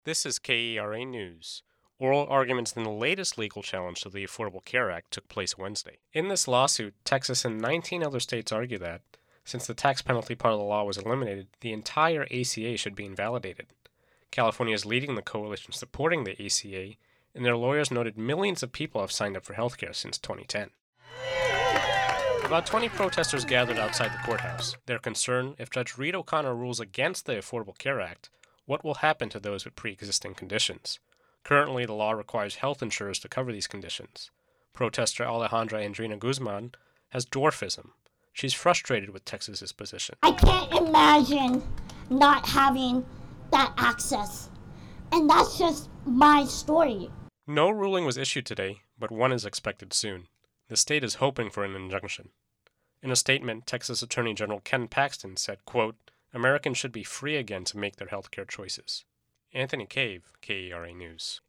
This is KERA News. Oral arguments in the latest legal challenge to the Affordable Care Act took place Wednesday. In this lawsuit, Texas and 19 other states argue that, since the tax penalty part of the law was eliminated, the entire ACA should be invalidated. California is leading the coalition supporting the ACA, and their lawyers noted millions of people have signed up for healthcare since 2010. About 20 protesters gathered outside the courthouse. They're concerned if Judge Reed O'Connor rules against the Affordable Care Act, what will happen to those with pre-existing conditions? Currently, the law requires health insurers to cover these conditions. Protester Alejandra Andrina Guzman has dwarfism. She's frustrated with Texas's position. I can't imagine not having that access. And that's just my story. No ruling was issued today, but one is expected soon. The state is hoping for an injunction. In a statement, Texas Attorney General Ken Paxton said, quote, Americans should be free again to make their healthcare choices. Anthony Cave, KERA News.